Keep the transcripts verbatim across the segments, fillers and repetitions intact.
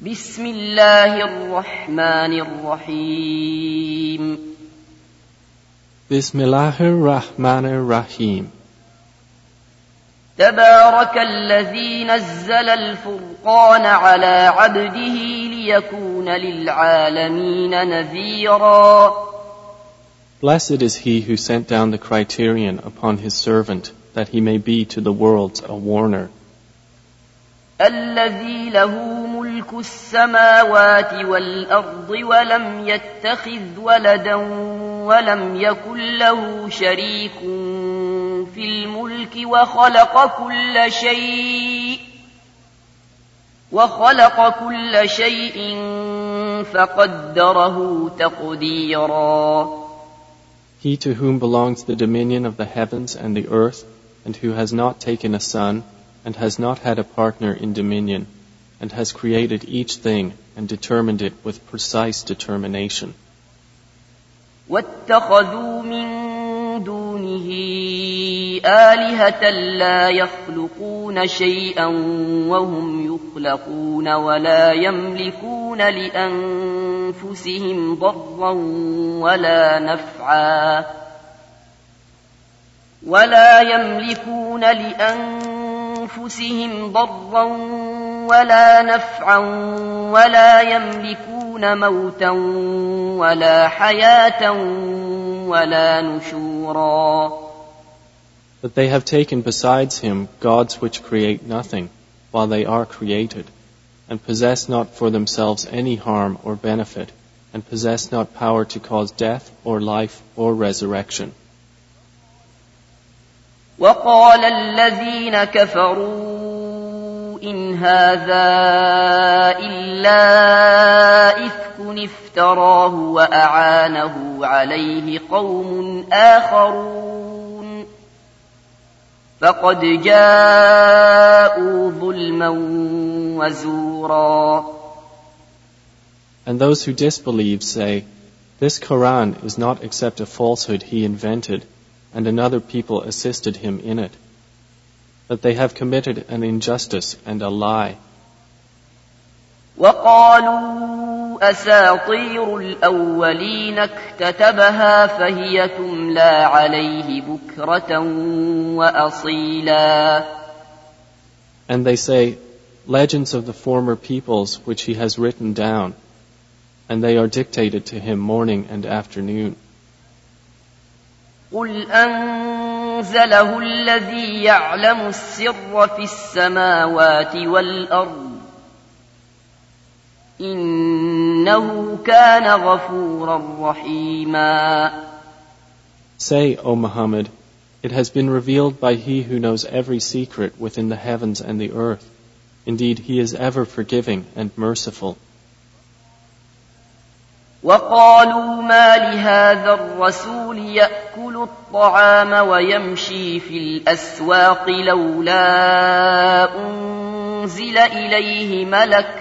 بسم الله الرحمن الرحيم بسم الله الرحمن الرحيم تبارك الذي نزل الفرقان على عبده ليكون للعالمين نذيرا. Blessed is he who sent down the criterion upon his servant, that he may be to the worlds a warner. الذي له ملك السماوات والأرض ولم يتخذ ولدا ولم يكن له شريك في الملك وخلق كل شيء وخلق كل شيء فقدره تقديرا. He to whom belongs the dominion of the heavens and the earth, and who has not taken a son, and has not had a partner in dominion, and has created each thing and determined it with precise determination. واتخذوا من دونه آلهة لا يخلقون شيئا وهم يخلقون ولا يملكون لأنفسهم ضرا ولا نفعا ولا يملكون لأنفسهم ضرا ولا نفعا ولا يملكون موتا ولا حياة ولا نشورا. But they have taken besides him gods which create nothing, while they are created, and possess not for themselves any harm or benefit, and possess not power to cause death or life or resurrection. وقال الذين كفروا إن هذا إلا إفك افتراه وأعانه عليه قوم آخرون فقد جاءوا ظلما وزورا. And those who disbelieve say, this Quran is not except a falsehood he invented, and another people assisted him in it. That they have committed an injustice and a lie. وقالوا أساطير الأولين اكتتبها فهي تملى عليه بكرة وأصيلا. And they say, legends of the former peoples which he has written down, and they are dictated to him morning and afternoon. قل أنزله الذي يعلم السر في السماوات والأرض إنه كان غفورا رحيما. Say, O Muhammad, it has been revealed by he who knows every secret within the heavens and the earth. Indeed, he is ever forgiving and merciful. وقالوا ما لهذا الرسول يأكل الطعام ويمشي في الأسواق لولا أنزل إليه ملك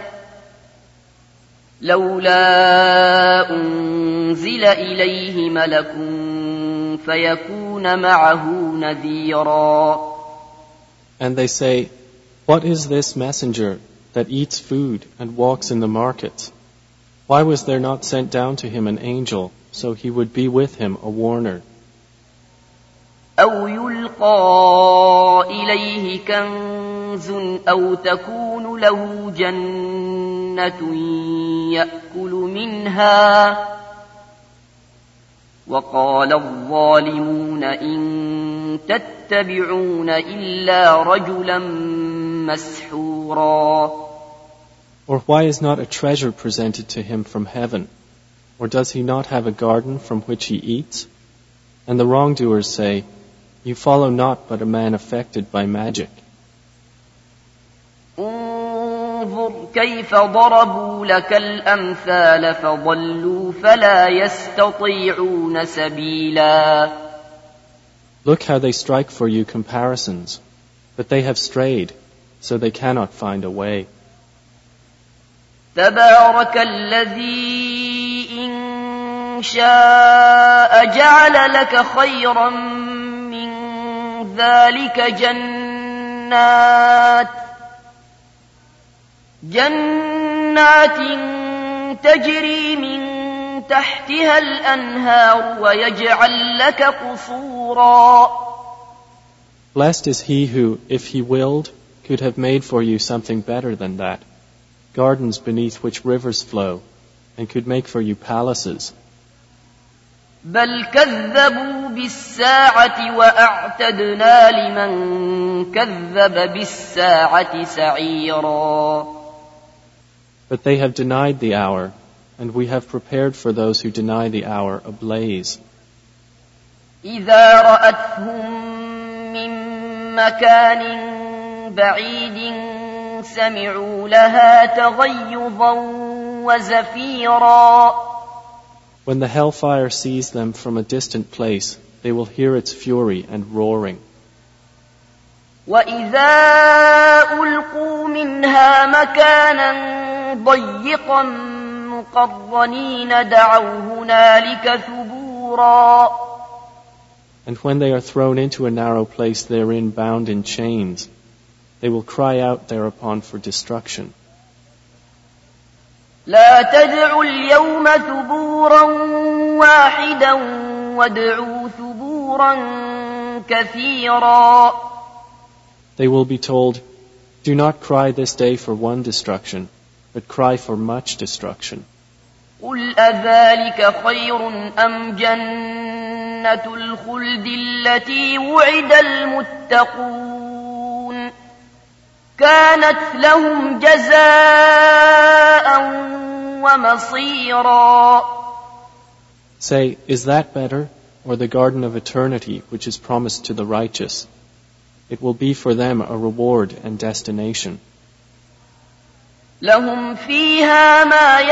لولا أنزل إليه ملك فيكون معه نذيرا. And they say, what is this messenger that eats food and walks in the markets? Why was there not sent down to him an angel, so he would be with him a warner? أو يلقى إليه كنز أو تكون له جنة يأكل منها وقال الظالمون إن تتبعون إلا رجلا مسحورا. Or why is not a treasure presented to him from heaven? Or does he not have a garden from which he eats? And the wrongdoers say, you follow not but a man affected by magic. انظر كيف ضربوا لك الأمثال فضلوا فلا يستطيعون سبيلا. Look how they strike for you comparisons, but they have strayed, so they cannot find a way. تبارك الذي إن شاء جعل لك خيرا من ذلك جنات جنات جنات تجري من تحتها الأنهار ويجعل لك قصورا. Blessed is he who, if he willed, could have made for you something better than that, gardens beneath which rivers flow, and could make for you palaces. بل كذبوا بالساعة وأعتدنا لمن كذب بالساعة سعيرا. But they have denied the hour, and we have prepared for those who deny the hour a blaze. إذا رأتهم من مكان بعيد سمعوا لها تغيظا وزفيرا. When the hellfire sees them from a distant place, they will hear its fury and roaring. وَإِذَا أُلْقُوا مِنْهَا مَكَانًا ضَيِّقًا مُقَرَّنِينَ دَعَوْا هُنَالِكَ ثُبُورًا. And when they are thrown into a narrow place therein bound in chains, they will cry out thereupon for destruction. لا تدعوا اليوم ثبورا واحدا وادعوا ثبورا كثيرا. They will be told, do not cry this day for one destruction, but cry for much destruction. قل أذلك خير أم جنة الخلد التي وعد المتقون كانت لهم جزاء ومصيرا. Say, is that better, or the garden of eternity which is promised to the righteous? It will be for them a reward and destination. لهم فيها ما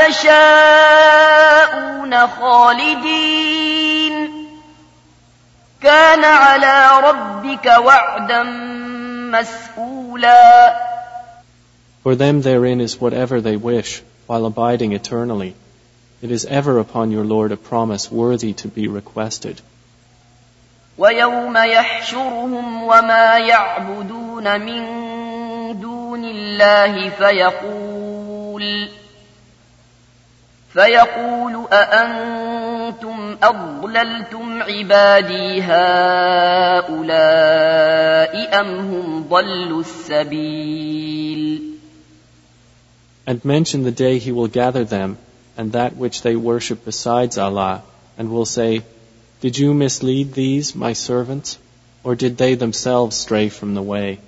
يشاءون خالدين كان على ربك وعدا مسئولا. For them therein is whatever they wish, while abiding eternally. It is ever upon your Lord a promise worthy to be requested. ويوم يحشرهم وما يعبدون من دون الله فيقول فيقول أأنتم أضللتم عبادي هؤلاء أم هم ضلوا السبيل. And mention the day he will gather them and that which they worship besides Allah, and will say, did you mislead these, my servants, or did they themselves stray from the way?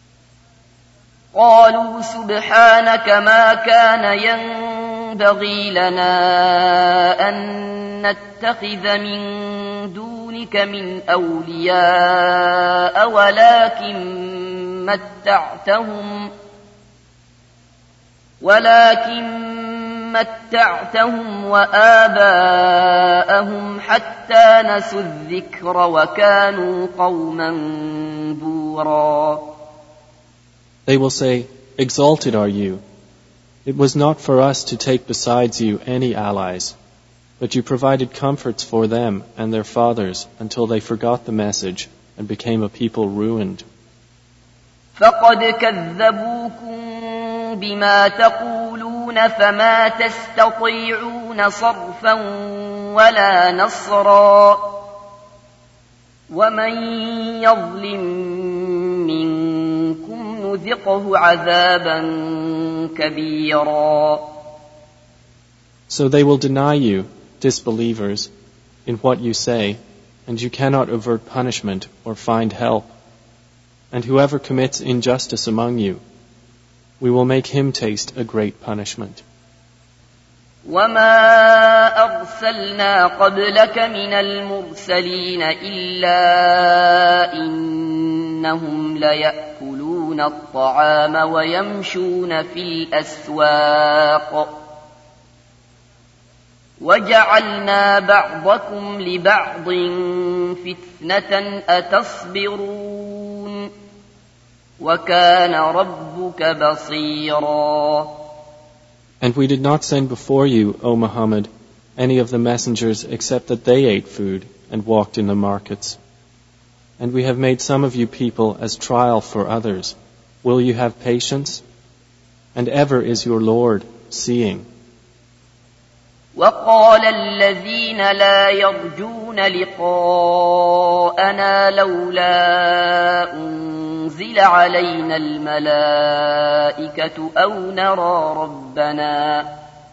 قالوا سبحانك ما كان ينبغي لنا أن نتخذ من دونك من أولياء ولكن متعتهم ولكن متعتهم وآباءهم حتى نسوا الذكر وكانوا قوما بورا. They will say, exalted are you. It was not for us to take besides you any allies, but you provided comforts for them and their fathers until they forgot the message and became a people ruined. فقد كذبوكم بما تقولون فما تستطيعون صرفا ولا نصرا ومن يظلم منكم نذقه عذابا كبيرا. So they will deny you, disbelievers, in what you say, and you cannot avert punishment or find help. And whoever commits injustice among you, we will make him taste a great punishment. وما أرسلنا قبلك من المرسلين إلا إنهم ليأكلون الطعام ويمشون في الأسواق وجعلنا بعضكم لبعض فتنة أتصبرون وكان ربك بصيرا. And we did not send before you, O Muhammad, any of the messengers except that they ate food and walked in the markets. And we have made some of you people as trial for others. Will you have patience? And ever is your Lord, seeing. وقال الذين لا يرجون لقاءنا لولا أنزل علينا الملائكة أو نرى ربنا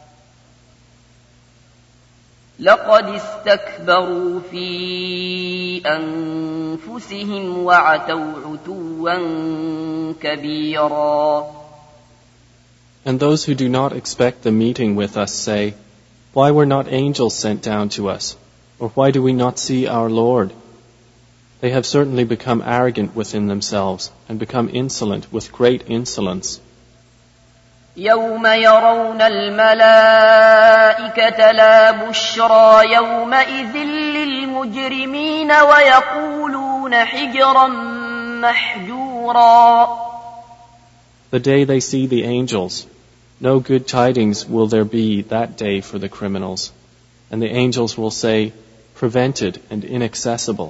لقد استكبروا في أنفسهم وعتوا عتوا كبيرا. And those who do not expect the meeting with us say, why were not angels sent down to us? Or why do we not see our Lord? They have certainly become arrogant within themselves and become insolent with great insolence. يوم يرون الملائكة لا بشرى يومئذ للمجرمين ويقولون حجرا محجورا. The day they see the angels, no good tidings will there be that day for the criminals, and the angels will say, prevented and inaccessible.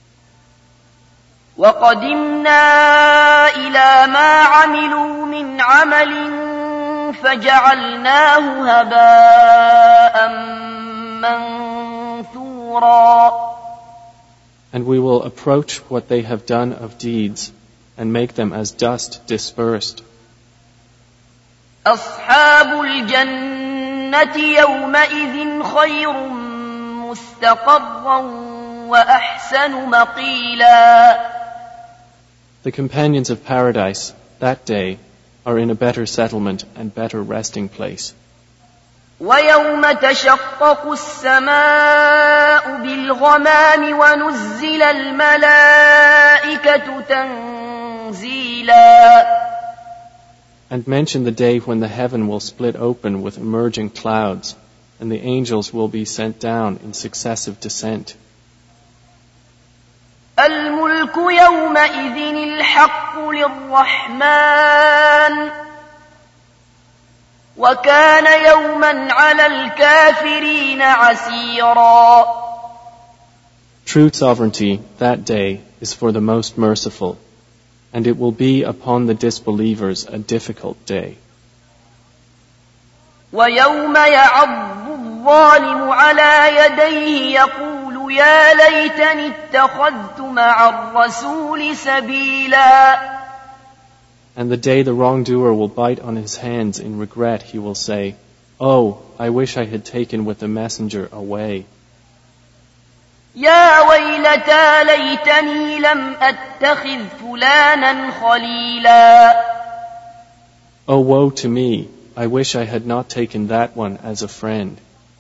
وَقَدِمْنَا إِلَى مَا عَمِلُوا مِنْ عَمَلٍ فَجَعَلْنَاهُ هَبَاءً مَنْثُورًا. And we will approach what they have done of deeds and make them as dust dispersed. أصحاب الجنة يومئذ خير مستقرا وأحسن مقيلا. The companions of paradise that day are in a better settlement and better resting place. ويوم تشقق السماء بالغمام ونزل الملائكة تنزيلا. And mention the day when the heaven will split open with emerging clouds, and the angels will be sent down in successive descent. الملك يومئذ الحق للرحمن وكان يوما على الكافرين عسيرا. True sovereignty that day is for the most merciful, and it will be upon the disbelievers a difficult day. وَيَوْمَ يَعَضُّ الظَّالِمُ عَلَى يَدَيْهِ يَقُولُ يَا لَيْتَنِي اتَّخَذْتُ مَعَ الرَّسُولِ سَبِيلًا. And the day the wrongdoer will bite on his hands in regret, he will say, oh, I wish I had taken with the messenger a way. يا ويلتى ليتني لم أتخذ فلانا خليلا. Oh, woe to me, I wish I had not taken that one as a friend.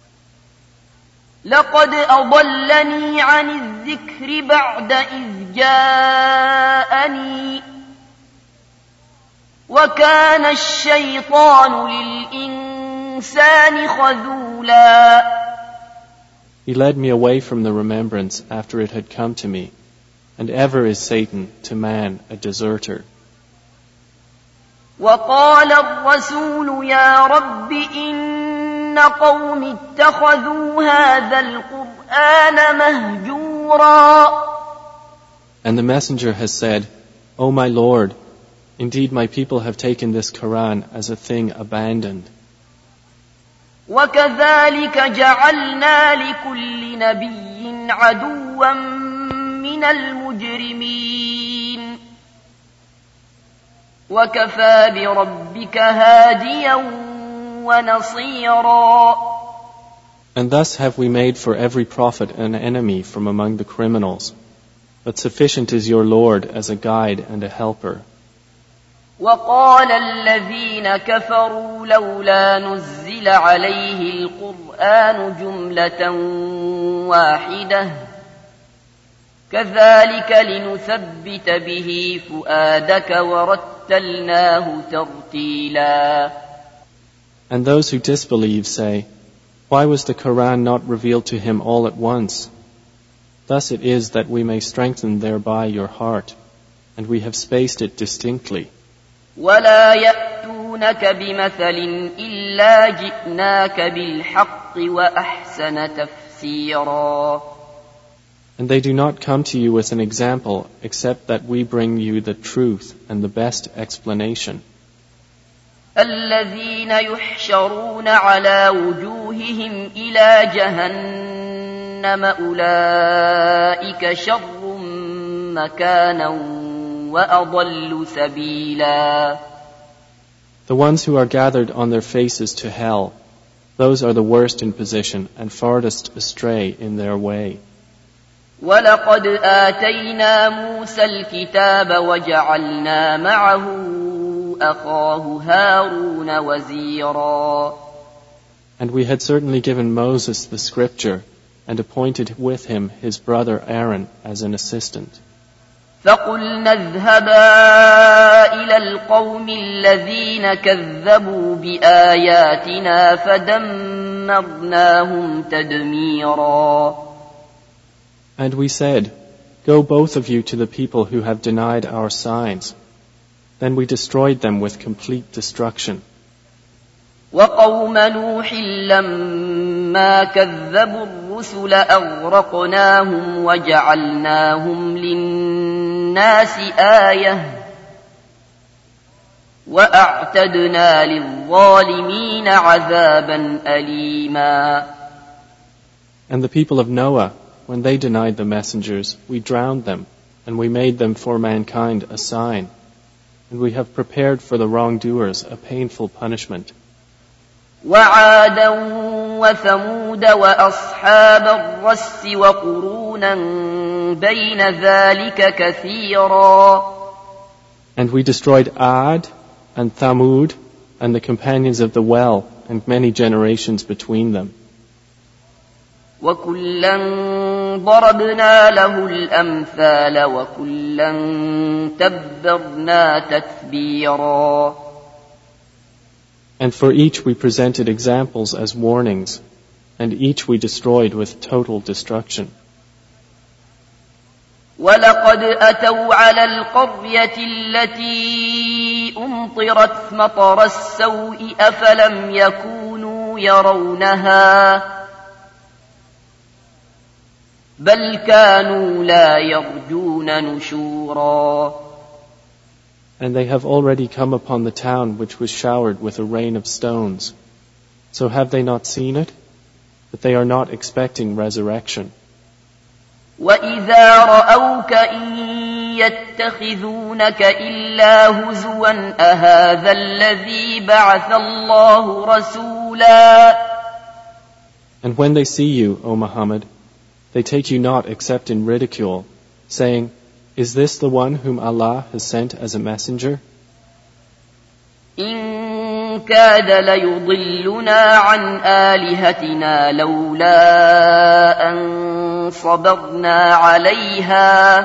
لقد أضلني عن الذكر بعد إذ جاءني وكان الشيطان للإنسان خذولا. He led me away from the remembrance after it had come to me, and ever is Satan to man a deserter. وقال الرسول يا رب إن قوم اتخذوا هذا القرآن مهجورا. And the messenger has said, O my Lord, indeed my people have taken this Quran as a thing abandoned. وكذلك جعلنا لكل نبي عدوا من المجرمين وكفى بربك هاديا ونصيرا. And thus have we made for every prophet an enemy from among the criminals, but sufficient is your Lord as a guide and a helper. وقال الذين كفروا لولا نزل عليه القرآن جملة واحدة كذلك لنثبت به فؤادك ورتلناه ترتيلا. And those who disbelieve say, why was the Quran not revealed to him all at once? Thus it is that we may strengthen thereby your heart, and we have spaced it distinctly. ولا يأتونك بمثل إلا جئناك بالحق وأحسن تفسيرا. And they do not come to you with an example except that we bring you the truth and the best explanation. الذين يحشرون على وجوههم إلى جهنم أولئك شر مكانا وأضل سبيلا. The ones who are gathered on their faces to hell, those are the worst in position and farthest astray in their way. وَلَقَدْ آتَيْنَا مُوسَى الْكِتَابَ وَجَعَلْنَا مَعَهُ أَخَاهُ هَارُونَ وَزِيرًا. And we had certainly given Moses the scripture and appointed with him his brother Aaron as an assistant. فَقُلْنَا اذْهَبَا إِلَى الْقَوْمِ الَّذِينَ كَذَّبُوا بِآيَاتِنَا فَدَمَّرْنَاهُمْ تَدْمِيرًا. And we said, go both of you to the people who have denied our signs. Then we destroyed them with complete destruction. وَقَوْمَ نُوحٍ لَمَّا كَذَّبُوا الرُّسُلَ أَغْرَقْنَاهُمْ وَجَعَلْنَاهُمْ لِلنَّاسِ آيَةً وَأَعْتَدْنَا لِلظَّالِمِينَ عَذَابًا أَلِيمًا. And the people of Noah, when they denied the messengers, we drowned them, and we made them for mankind a sign. And we have prepared for the wrongdoers a painful punishment. وَعَادًا وَثَمُودَ وَأَصْحَابَ الرَّسِّ وَقُرُونًا بَيْنَ ذَلِكَ كَثِيرًا. And we destroyed Ad and Thamud and the companions of the well and many generations between them. وَكُلًّا ضَرَبْنَا لَهُ الْأَمْثَالَ وَكُلًّا تَبَّرْنَا تَتْبِيرًا. And for each we presented examples as warnings, and each we destroyed with total destruction. وَلَقَدْ أَتَوْا عَلَى الْقَرْيَةِ الَّتِي أُمْطِرَتْ مَطَرَ السَّوْءِ أَفَلَمْ يَكُونُوا يَرَوْنَهَا بَلْ كَانُوا لَا يَرْجُونَ نُشُورًا. And they have already come upon the town which was showered with a rain of stones. So have they not seen it? But they are not expecting resurrection. وَإِذَا رَأَوْكَ إِن يَتَّخِذُونَكَ إِلَّا هُزُوًا أَهَذَا الَّذِي بَعَثَ اللَّهُ رَسُولًا. And when they see you, O Muhammad, they take you not except in ridicule, saying, is this the one whom Allah has sent as a messenger? إِن كَادَ لَيُضِلُّنَا عَنْ آلِهَتِنَا لَوْلَا أَن صَبَرْنَا عَلَيْهَا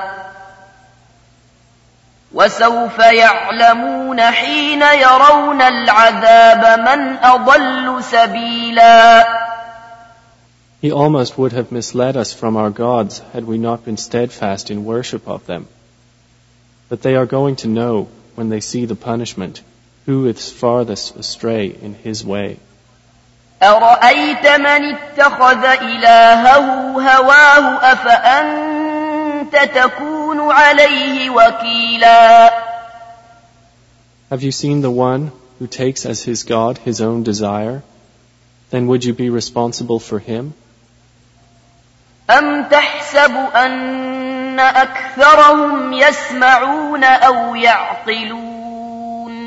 وَسَوْفَ يَعْلَمُونَ حِينَ يَرَوْنَ الْعَذَابَ مَنْ أَضَلُّ سَبِيلًا. He almost would have misled us from our gods had we not been steadfast in worship of them. But they are going to know, when they see the punishment, who is farthest astray in his way. أَرَأَيْتَ مَنِ اتَّخَذَ إِلَهَهُ هَوَاهُ أَفَأَنْتَ تَكُونُ عَلَيْهِ وَكِيلًا. Have you seen the one who takes as his God his own desire? Then would you be responsible for him? أَمْ تَحْسَبُ أَنَّ أَكْثَرَهُمْ يَسْمَعُونَ أَوْ يَعْقِلُونَ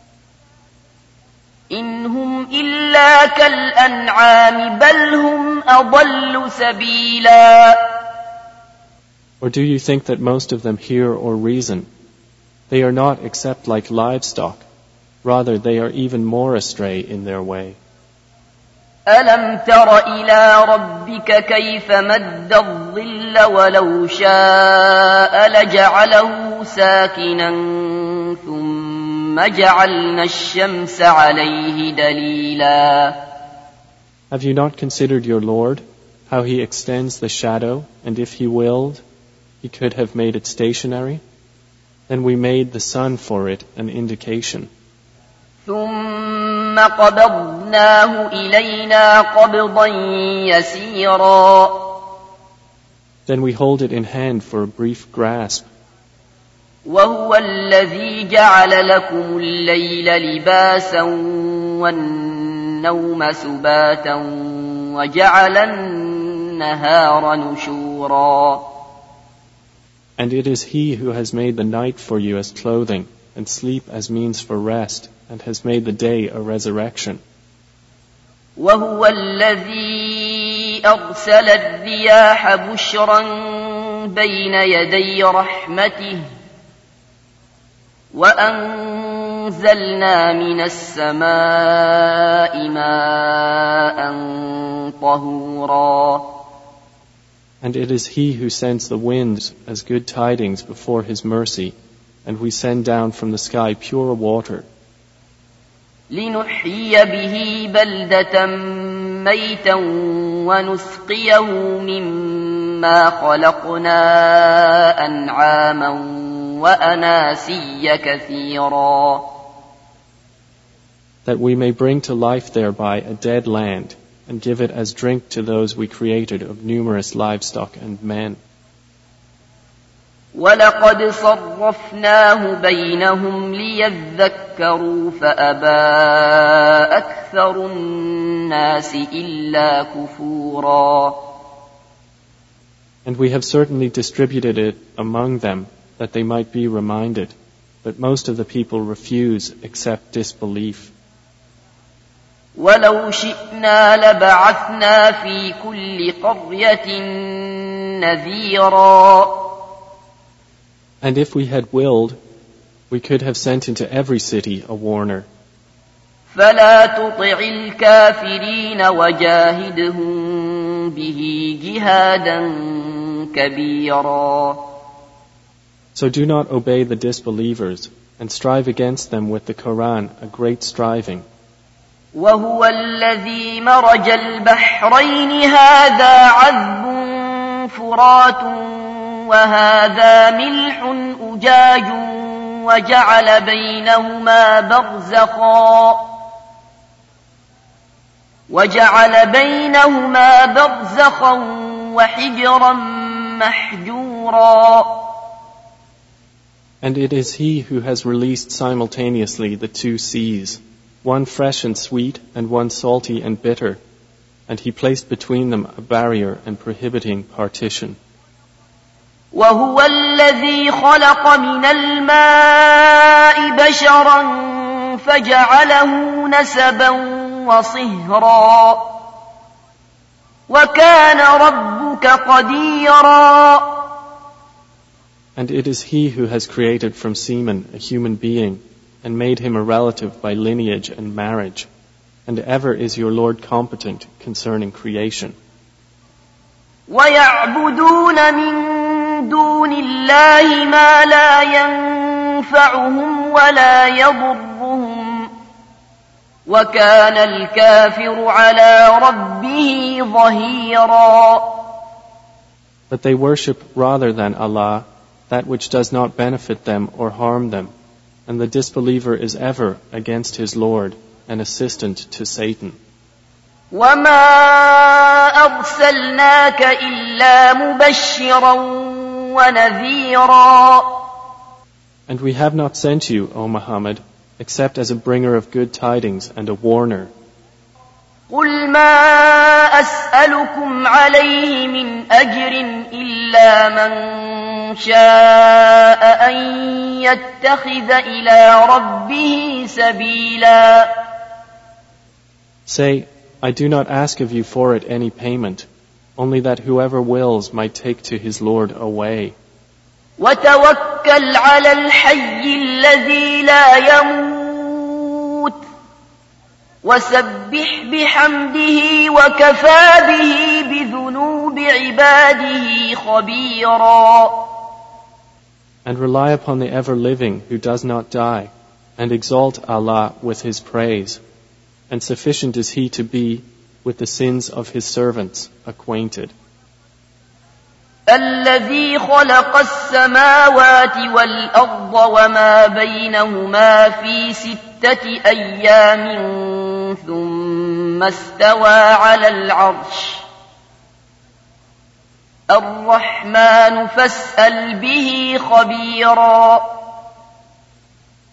إِنْ هُمْ إِلَّا كَالْأَنْعَامِ بَلْ هُمْ أَضَلُّ سَبِيلًا. Or do you think that most of them hear or reason? They are not except like livestock. Rather, they are even more astray in their way. أَلَمْ تَرَ إِلَى رَبِّكَ كَيْفَ مَدَّ الظِّلَّ وَلَوْ شَاءَ لَجَعَلَهُ سَاكِنًا ثُمَّ جَعَلْنَا الشَّمْسَ عَلَيْهِ دَلِيلًا. Have you not considered your Lord, how He extends the shadow, and if He willed, He could have made it stationary? Then we made the sun for it an indication. ثُمَّ قَبَضْنَاهُ إِلَيْنَا قَبْضًا يَسِيرًا. Then we hold it in hand for a brief grasp. وهو الذي جعل لكم الليل لباسا والنوم سباتا وجعل النهار نشورا. And it is He who has made the night for you as clothing, and sleep as means for rest, and has made the day a resurrection. وهو الذي أرسل الرياح بشرا بين يدي رحمته وأنزلنا من السماء ماء طهورا. And it is He who sends the winds as good tidings before His mercy, and we send down from the sky pure water. لنحيي به بلدة ميتا ونسقيه مما خلقنا أنعاما وأناسيا كثيرا. That we may bring to life thereby a dead land, and give it as drink to those we created of numerous livestock and men. وَلَقَدْ صَرَّفْنَاهُ بَيْنَهُمْ لِيَذَّكَّرُوا فَأَبَى أَكْثَرُ النَّاسِ إِلَّا كُفُورًا. And we have certainly distributed it among them that they might be reminded, but most of the people refuse except disbelief. وَلَوْ شِئْنَا لَبَعَثْنَا فِي كُلِّ قَرْيَةٍ نَذِيرًا. And if we had willed, we could have sent into every city a warner. فَلَا تُطِعِ الْكَافِرِينَ وَجَاهِدْهُم بِهِ جِهَادًا كَبِيرًا. So do not obey the disbelievers, and strive against them with the Quran a great striving. وَهُوَ الَّذِي مَرَجَ الْبَحْرَيْنِ هَذَا عَذْبٌ فُرَاتٌ وَهَذَا مِلْحٌ أُجَاجٌ وَجَعَلَ بَيْنَهُمَا بَرْزَخًا وَجَعَلَ بَيْنَهُمَا بَرْزَخًا وَحِجْرًا مَحْجُورًا. And it is He who has released simultaneously the two seas, one fresh and sweet and one salty and bitter, and He placed between them a barrier and prohibiting partition. وَهُوَ الَّذِي خَلَقَ مِنَ الْمَاءِ بَشَرًا فَجَعَلَهُ نَسَبًا وَصِهْرًا وَكَانَ رَبُّكَ قَدِيرًا. And it is He who has created from semen a human being, and made him a relative by lineage and marriage, and ever is your Lord competent concerning creation. وَيَعْبُدُونَ مِن دون الله ما لا ينفعهم ولا يضرهم وكان الكافر على ربه ظهيرا. But they worship rather than Allah that which does not benefit them or harm them, and the disbeliever is ever against his Lord an assistant to Satan. وَمَا أَرْسَلْنَاكَ إِلَّا مُبَشِّرًا وَنَذِيرًا. And we have not sent you, O Muhammad, except as a bringer of good tidings and a warner. قُلْ مَا أَسْأَلُكُمْ عَلَيْهِ مِنْ أَجْرٍ إِلَّا مَنْ شَاءَ أَنْ يَتَّخِذَ إِلَى رَبِّهِ سَبِيلًا. Say, I do not ask of you for it any payment, only that whoever wills might take to his Lord a way. وَتَوَكَّلْ عَلَى الْحَيِّ الَّذِي لَا يَمُوتُ وَسَبِّحْ بِحَمْدِهِ وَكَفَى بِهِ بِذُنُوبِ عِبَادِهِ خَبِيرًا. And rely upon the ever-living who does not die, and exalt Allah with His praise, and sufficient is He to be with the sins of His servants acquainted. الذي خلق السماوات والأرض وما بينهما في ستة أيام ثم استوى على العرش الرحمن فاسأل به خبيرا.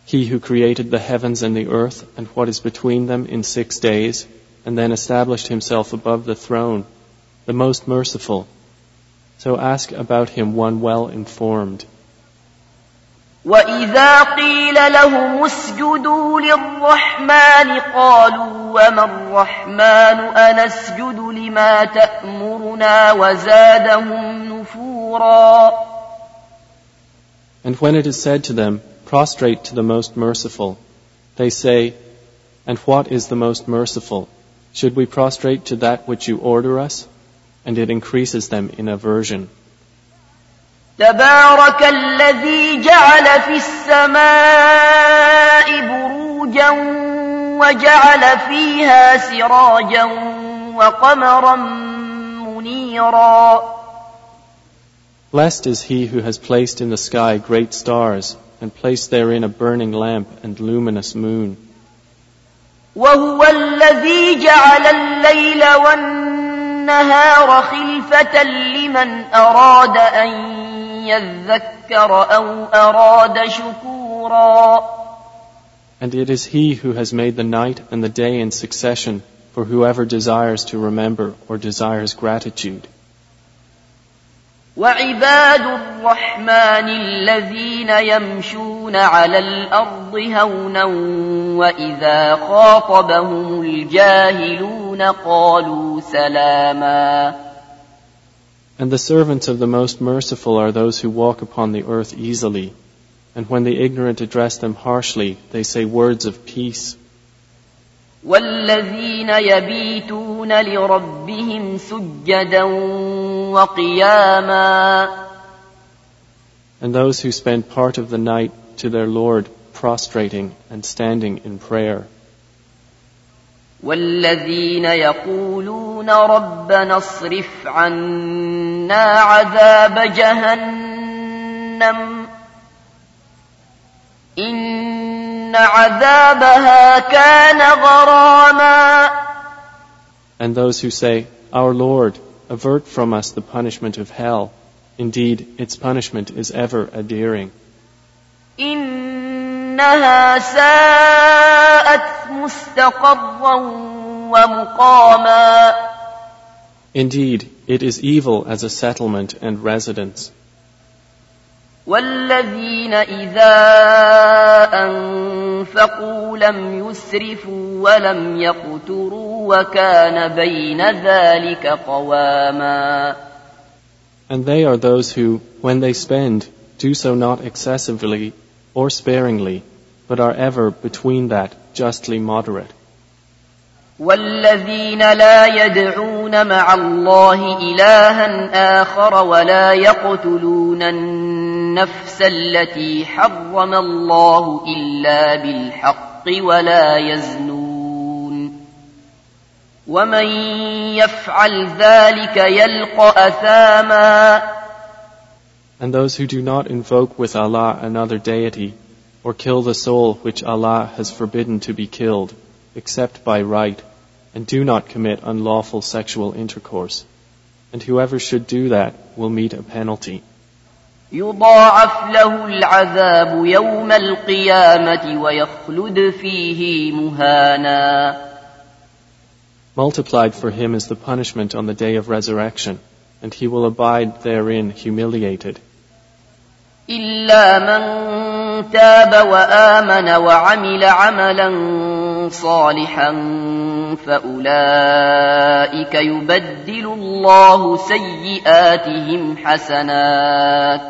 He who created the heavens and the earth and what is between them in six days, and then established himself above the throne, the most merciful. So ask about him one well informed. وَإِذَا قِيلَ لَهُمُ اسْجُدُوا لِلرَّحْمَنِ قَالُوا وَمَا الرَّحْمَنُ أَنَسْجُدُ لِمَا تَأْمُرُنَا وَزَادَهُمْ نُفُورًا. And when it is said to them, prostrate to the most merciful, they say, and what is the most merciful? Should we prostrate to that which you order us? And it increases them in aversion. تبارك الذي جعل في السماء بروجا وجعل فيها سراجا وقمرا منيرا. Blessed is he who has placed in the sky great stars and placed therein a burning lamp and luminous moon. وهو الذي جعل الليل والنهار خلفة لمن أراد أن يذكر أو أراد شكورا. And it is he who has made the night and the day in succession for whoever desires to remember or desires gratitude. وعباد الرحمن الذين يمشون على الأرض هونا وإذا خاطبهم الجاهلون قالوا سلاما. And the servants of the Most Merciful are those who walk upon the earth easily, and when the ignorant address them harshly, they say words of peace. وَالَّذِينَ يَبِيتُونَ لِرَبِّهِمْ سُجَّدًا وَقِيَامًا. And those who spend part of the night to their Lord prostrating and standing in prayer. وَالَّذِينَ يَقُولُونَ رَبَّنَا اصْرِفْ عَنَّا عَذَابَ جَهَنَّمَ إِنَّ عَذَابَهَا كَانَ غَرَامًا. And those who say, Our Lord, avert from us the punishment of hell. Indeed, its punishment is ever adhering. إِنَّهَا سَاءَتْ مُسْتَقَرًّا وَمُقَامًا. Indeed, it is evil as a settlement and residence. وَالَّذِينَ إِذَا أَنفَقُوا لَمْ يُسْرِفُوا وَلَمْ يَقْتُرُوا وَكَانَ بَيْنَ ذَلِكَ قَوَامًا. And they are those who, when they spend, do so not excessively or sparingly, but are ever between that, justly moderate. وَالَّذِينَ لَا يَدْعُونَ مَعَ اللَّهِ إِلَٰهًا آخَرَ وَلَا يَقْتُلُونَ النَّفْسَ الَّتِي حَرَّمَ اللَّهُ إِلَّا بِالْحَقِّ وَلَا يَزْنُونَ وَمَن يَفْعَلْ ذَلِكَ يَلْقَ أَثَامًا. And those who do not invoke with Allah another deity, or kill the soul which Allah has forbidden to be killed, except by right, and do not commit unlawful sexual intercourse. And whoever should do that will meet a penalty. يضاعف له العذاب يوم القيامة ويخلد فيه مهانا. Multiplied for him is the punishment on the day of resurrection, and he will abide therein humiliated. إلا من تاب وآمن وعمل عملا صالحا فأولئك يبدل الله سيئاتهم حسنات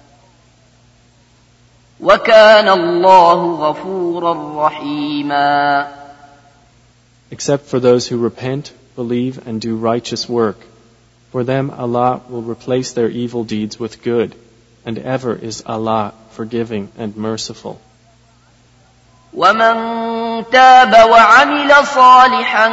وكان الله غفورا رحيما. Except for those who repent, believe, and do righteous work. For them Allah will replace their evil deeds with good, and ever is Allah forgiving and merciful. وَمَن تَابَ وَعَمِلَ صَالِحًا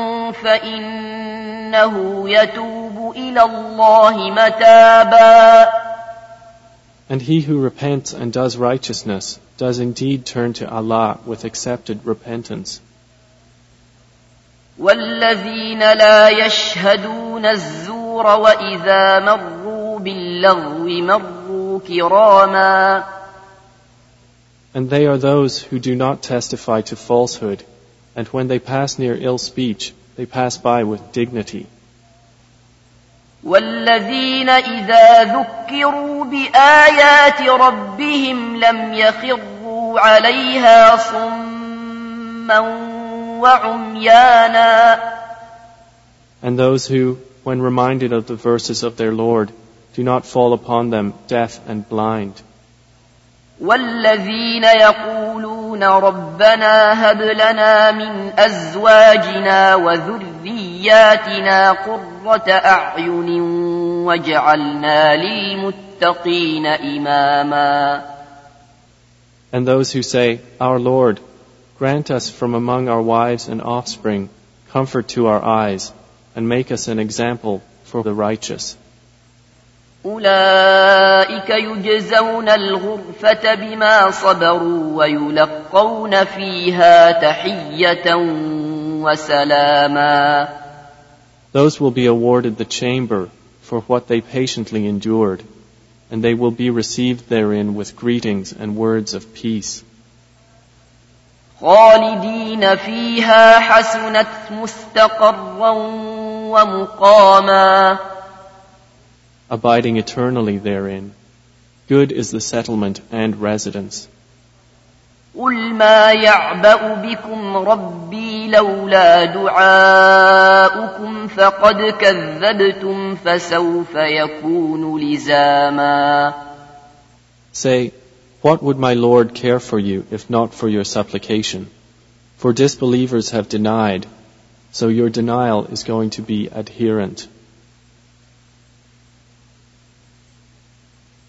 فَإِنَّهُ يَتُوبُ إِلَى اللَّهِ مَتَابًا. And he who repents and does righteousness does indeed turn to Allah with accepted repentance. وَالَّذِينَ لَا يَشْهَدُونَ الزُّورَ وَإِذَا مَرُّوا بِاللَّغْوِ مَرُّوا كِرَامًا. And they are those who do not testify to falsehood, and when they pass near ill speech, they pass by with dignity. والذين إذا ذكروا بآيات ربهم لم يخروا عليها صما وعميانا. And those who, when reminded of the verses of their Lord, do not fall upon them deaf and blind. والذين يقولون ربنا هب لنا من أزواجنا وذرياتنا قرة أعين واجعلنا للمتقين إماما. And those who say, Our Lord, grant us from among our wives and offspring comfort to our eyes, and make us an example for the righteous. أولئك يجزون الغرفة بما صبروا ويلقون فيها تحية وسلاما. Those will be awarded the chamber for what they patiently endured, and they will be received therein with greetings and words of peace. خالدين فيها حسنت مستقرا ومقاما. Abiding eternally therein. Good is the settlement and residence. قل ما يعبأ بكم ربي لولا دعاؤكم فقد كذبتم فسوف يكون لزاما. Say, what would my Lord care for you if not for your supplication? For disbelievers have denied, so your denial is going to be adherent.